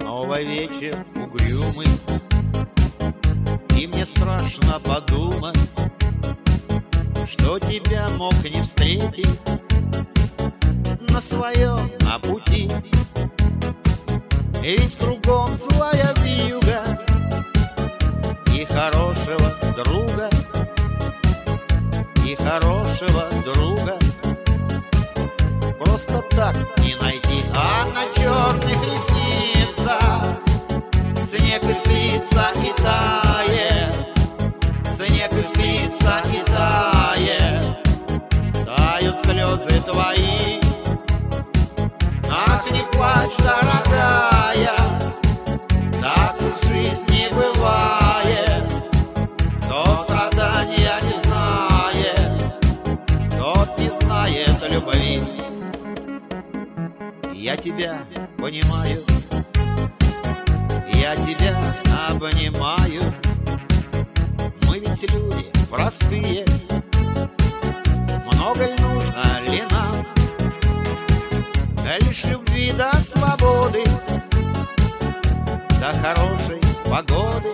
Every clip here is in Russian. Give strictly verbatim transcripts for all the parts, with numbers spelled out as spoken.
Снова вечер угрюмый, и мне страшно подумать, что тебя мог не встретить на своем на пути. И ведь кругом злая вьюга, и хорошего друга, и хорошего друга просто так не найти. А на черных ресницах снег искрится и тает, снег искрится и тает, тают слезы твои. Ах, не плачь, дорогая, так в жизни бывает. Кто страдания не знает, тот не знает любви. Я тебя понимаю, я тебя обнимаю. Мы ведь люди простые, много ли нужно ли нам? Лишь любви до свободы, до хорошей погоды.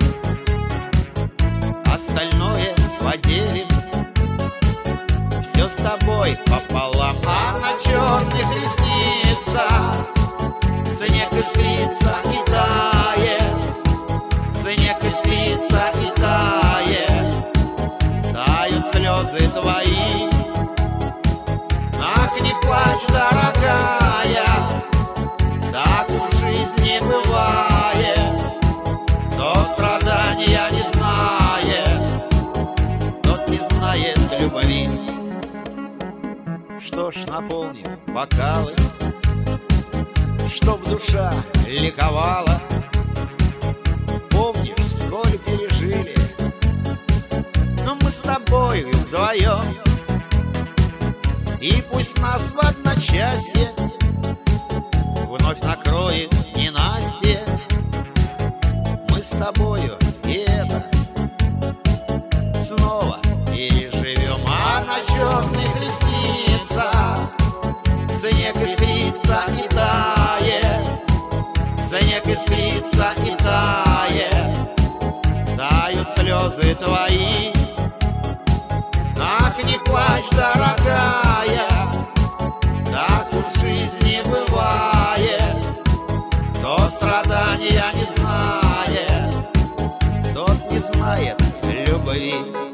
Остальное поделим, все с тобой пополам. А на черных ресницах снег искрится и тает, снег искрится и тает, тают слезы твои. Ах, не плачь, дорогая, так в жизни бывает. Кто страдания не знает, тот не знает любви. Что ж, наполним бокалы, чтоб душа ликовала. Помнишь, сколь пережили, но мы с тобою вдвоем. И пусть нас в одночасье вновь накроет ненастье, мы с тобою и это снова переживем. А на черных ресницах снег искрится и тает, снег искрится и тает, тают слезы твои. Ах, не плачь, дорогая, так уж в жизни бывает. Кто страдания не знает, тот не знает любви.